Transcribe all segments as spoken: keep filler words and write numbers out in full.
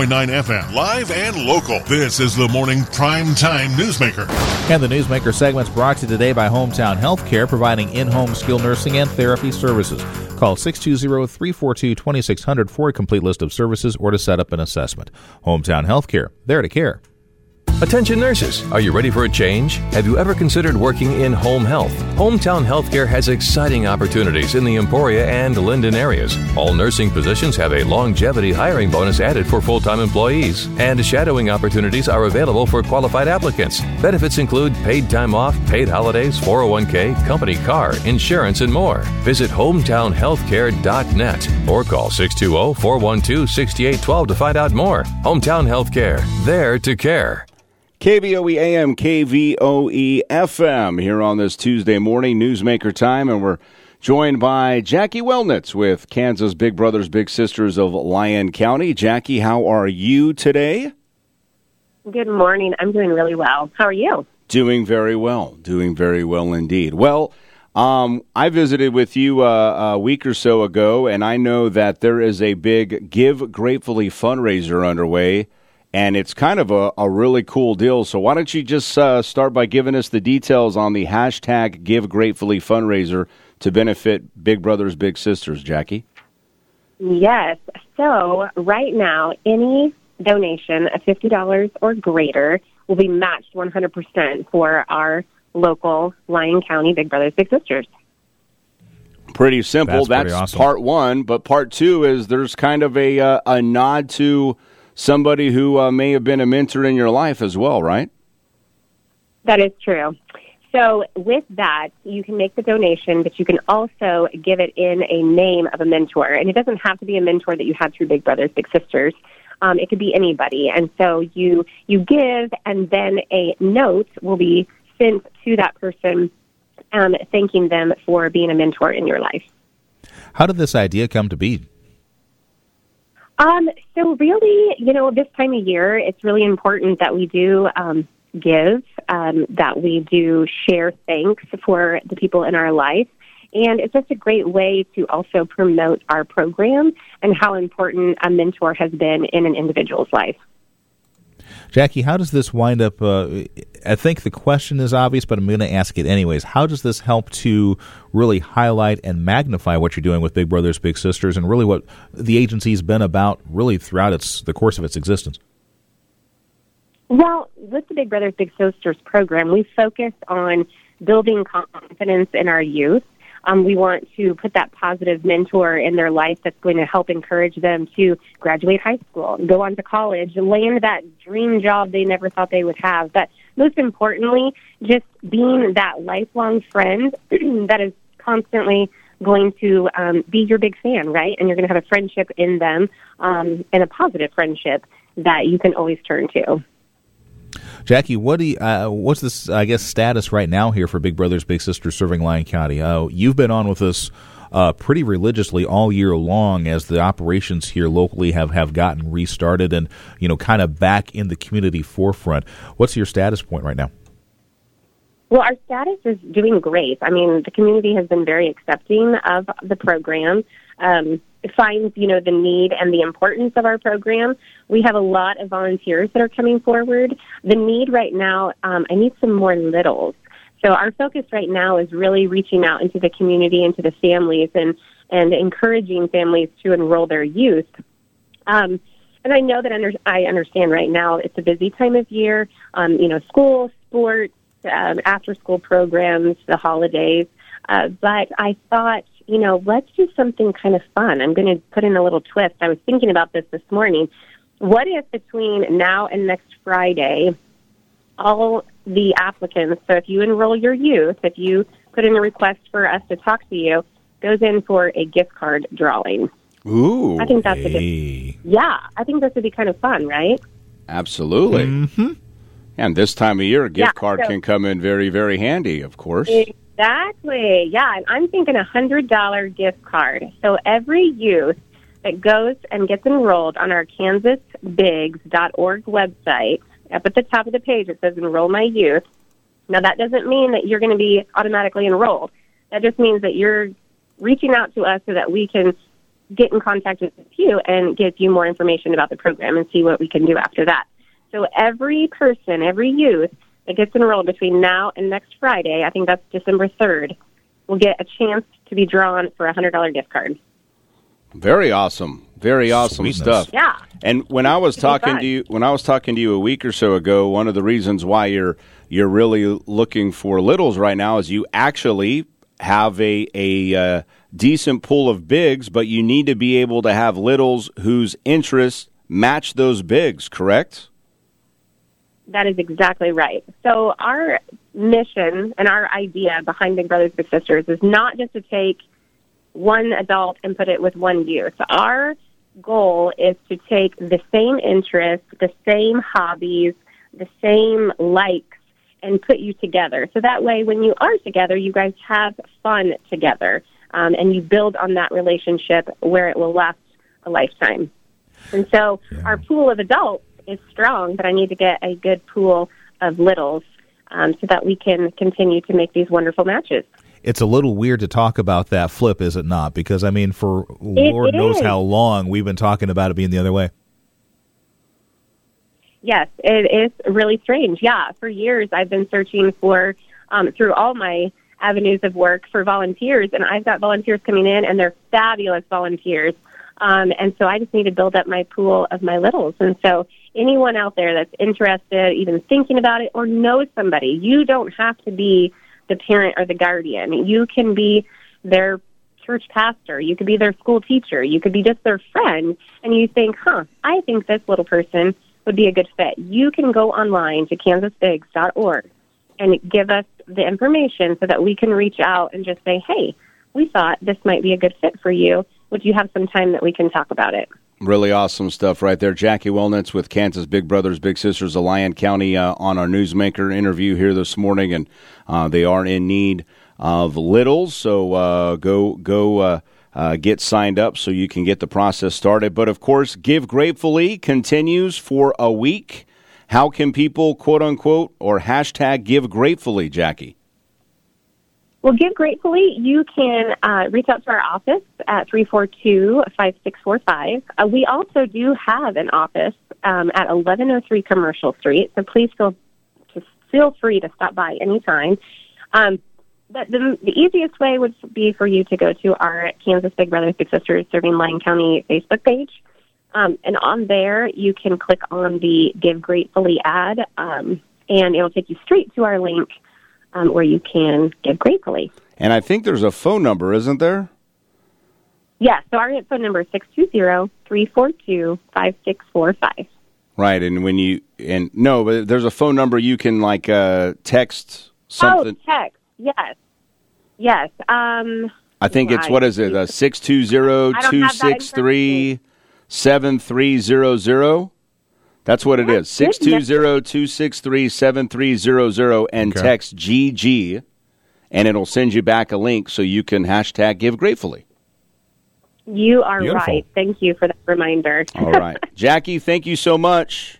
point nine F M, live and local. This is the Morning Prime Time Newsmaker. And the Newsmaker segment's brought to you today by Hometown Healthcare, providing in-home skilled nursing and therapy services. Call six two zero, three four two, two six zero zero for a complete list of services or to set up an assessment. Hometown Healthcare, there to care. Attention nurses, are you ready for a change? Have you ever considered working in home health? Hometown Healthcare has exciting opportunities in the Emporia and Linden areas. All nursing positions have a longevity hiring bonus added for full-time employees, and shadowing opportunities are available for qualified applicants. Benefits include paid time off, paid holidays, four oh one k, company car, insurance, and more. Visit hometown healthcare dot net or call six two zero, four one two, six eight one two to find out more. Hometown Healthcare, there to care. K V O E A M, K V O E F M here on this Tuesday morning, Newsmaker time, and we're joined by Jackie Wellnitz with Kansas Big Brothers Big Sisters of Lyon County. Jackie, how are you today? Good morning. I'm doing really well. How are you? Doing very well. Doing very well indeed. Well, um, I visited with you uh, a week or so ago, and I know that there is a big Give Gratefully fundraiser underway. And it's kind of a, a really cool deal. So why don't you just uh, start by giving us the details on the hashtag Give Gratefully fundraiser to benefit Big Brothers Big Sisters, Jackie? Yes. So right now, any donation of fifty dollars or greater will be matched one hundred percent for our local Lyon County Big Brothers Big Sisters. Pretty simple. That's, That's pretty awesome. Part one. But part two is there's kind of a, uh, a nod to somebody who uh, may have been a mentor in your life as well, right? That is true. So with that, you can make the donation, but you can also give it in a name of a mentor. And it doesn't have to be a mentor that you had through Big Brothers Big Sisters. Um, it could be anybody. And so you you give, and then a note will be sent to that person um, thanking them for being a mentor in your life. How did this idea come to be? Um, so really, you know, this time of year, it's really important that we do um, give, um, that we do share thanks for the people in our life. And it's just a great way to also promote our program and how important a mentor has been in an individual's life. Jackie, how does this wind up? Uh, I think the question is obvious, but I'm going to ask it anyways. How does this help to really highlight and magnify what you're doing with Big Brothers Big Sisters and really what the agency's been about really throughout its the course of its existence? Well, with the Big Brothers Big Sisters program, we focus on building confidence in our youth. Um, we want to put that positive mentor in their life that's going to help encourage them to graduate high school, go on to college, land that dream job they never thought they would have. But most importantly, just being that lifelong friend that is constantly going to um, be your big fan, right? And you're going to have a friendship in them, um, and a positive friendship that you can always turn to. Jackie, what do you, uh, what's this, I guess, status right now here for Big Brothers Big Sisters serving Lyon County? Uh, you've been on with us uh, pretty religiously all year long as the operations here locally have, have gotten restarted and, you know, kind of back in the community forefront. What's your status point right now? Well, our status is doing great. I mean, the community has been very accepting of the program. Um, finds, you know, the need and the importance of our program. We have a lot of volunteers that are coming forward. The need right now, um, I need some more littles. So our focus right now is really reaching out into the community, into the families, and, and encouraging families to enroll their youth. Um, and I know that under, I understand right now it's a busy time of year, um, you know, school, sports, um, after-school programs, the holidays. Uh, but I thought, you know, let's do something kind of fun. I'm going to put in a little twist. I was thinking about this this morning. What if between now and next Friday, all the applicants, so if you enroll your youth, if you put in a request for us to talk to you, goes in for a gift card drawing. Ooh. I think that's hey. a good, yeah, I think this would be kind of fun, right? Absolutely. Mm-hmm. And this time of year, a gift Yeah, card so- can come in very, very handy, of course. Exactly. Yeah, and I'm thinking a one hundred dollars gift card. So every youth that goes and gets enrolled on our kansas bigs dot org website, up at the top of the page it says Enroll My Youth. Now, that doesn't mean that you're going to be automatically enrolled. That just means that you're reaching out to us so that we can get in contact with you and give you more information about the program and see what we can do after that. So every person, every youth that gets enrolled between now and next Friday, I think that's December third, will get a chance to be drawn for a one hundred dollars gift card. Very awesome. Very awesome Sweetness. stuff. Yeah. And when I was talking to you, when I was talking to you a week or so ago, one of the reasons why you're you're really looking for littles right now is you actually have a a uh, decent pool of bigs, but you need to be able to have littles whose interests match those bigs, correct? That is exactly right. So our mission and our idea behind Big Brothers Big Sisters is not just to take one adult and put it with one youth. Our goal is to take the same interests, the same hobbies, the same likes, and put you together. So that way, when you are together, you guys have fun together, um, and you build on that relationship where it will last a lifetime. And so yeah. our pool of adults is strong, but I need to get a good pool of littles um, so that we can continue to make these wonderful matches. It's a little weird to talk about that flip, is it not? Because, I mean, for it, Lord it knows is. how long we've been talking about it being the other way. Yes, it is really strange. Yeah, for years I've been searching for, um, through all my avenues of work, for volunteers, and I've got volunteers coming in, and they're fabulous volunteers. Um, and so I just need to build up my pool of my littles. And so anyone out there that's interested, even thinking about it, or knows somebody, you don't have to be the parent or the guardian. You can be their church pastor. You could be their school teacher. You could be just their friend. And you think, huh, I think this little person would be a good fit. You can go online to kansas bigs dot org and give us the information so that we can reach out and just say, hey, we thought this might be a good fit for you. Would you have some time that we can talk about it? Really awesome stuff right there. Jackie Wellnitz with Kansas Big Brothers Big Sisters of Lyon County uh, on our Newsmaker interview here this morning, and uh, they are in need of littles, so uh, go go uh, uh, get signed up so you can get the process started. But, of course, Give Gratefully continues for a week. How can people, quote-unquote, or hashtag Give Gratefully, Jackie? Well, Give Gratefully, you can uh, reach out to our office at three four two, five six four five. Uh, we also do have an office um, at eleven oh three Commercial Street, so please feel, just feel free to stop by anytime. Um, but the, the easiest way would be for you to go to our Kansas Big Brothers Big Sisters Serving Lyon County Facebook page. Um, and on there, you can click on the Give Gratefully ad, um, and it'll take you straight to our link Um, where you can give gratefully. And I think there's a phone number, isn't there? Yes, so our phone number is six two zero, three four two, five six four five. Right, and when you, and no, but there's a phone number you can, like, uh, text something. Oh, text, yes. Yes. Um, I think it's, what is it, uh, six two zero, two six three, seven three zero zero? That's what it is, six two zero, two six three, seven three zero zero, and okay. text G G, and it'll send you back a link so you can hashtag Give Gratefully. You are Beautiful. right. Thank you for that reminder. All right. Jackie, thank you so much.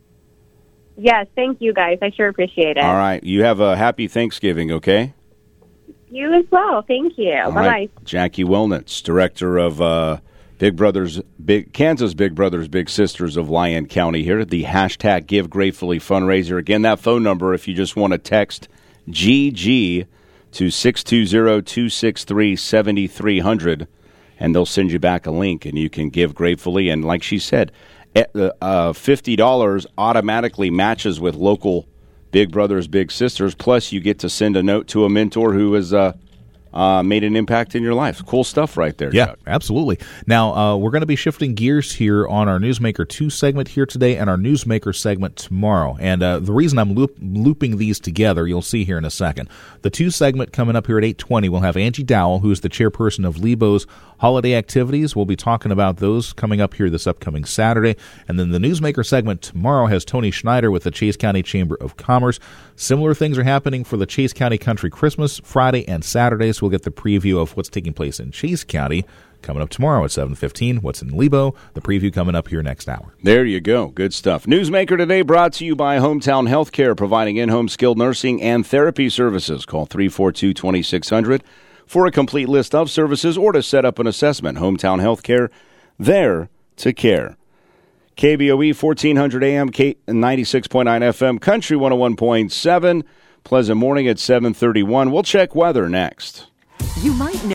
Yes, thank you, guys. I sure appreciate it. All right. You have a happy Thanksgiving, okay? You as well. Thank you. All Bye-bye. right. Jackie Wellnitz, director of uh, Big Brothers, Big Kansas Big Brothers Big Sisters of Lyon County here, the hashtag Give Gratefully fundraiser. Again, that phone number, if you just want to text G G to six two zero, two six three, seven three zero zero, and they'll send you back a link, and you can give gratefully. And like she said, uh, fifty dollars automatically matches with local Big Brothers Big Sisters, plus you get to send a note to a mentor who has uh, uh, made an impact in your life. Cool stuff right there, Yeah, Chuck. absolutely. Now, uh, we're going to be shifting gears here on our Newsmaker two segment here today and our Newsmaker segment tomorrow. And uh, the reason I'm loop- looping these together, you'll see here in a second. The two segment coming up here at eight twenty, we'll have Angie Dowell, who's the chairperson of Lebo's holiday activities. We'll be talking about those coming up here this upcoming Saturday. And then the Newsmaker segment tomorrow has Tony Schneider with the Chase County Chamber of Commerce. Similar things are happening for the Chase County Country Christmas Friday and Saturday, so we'll get the preview of what's taking place in Chase County coming up tomorrow at seven fifteen. What's in Lebo, the preview coming up here next hour. There you go. Good stuff. Newsmaker today brought to you by Hometown Healthcare, providing in-home skilled nursing and therapy services. Call three four two, two six zero zero For a complete list of services or to set up an assessment, Hometown Healthcare, there to care. K B O E fourteen hundred A M, K ninety-six point nine F M, Country one oh one point seven. Pleasant morning at seven thirty-one. We'll check weather next. You might know.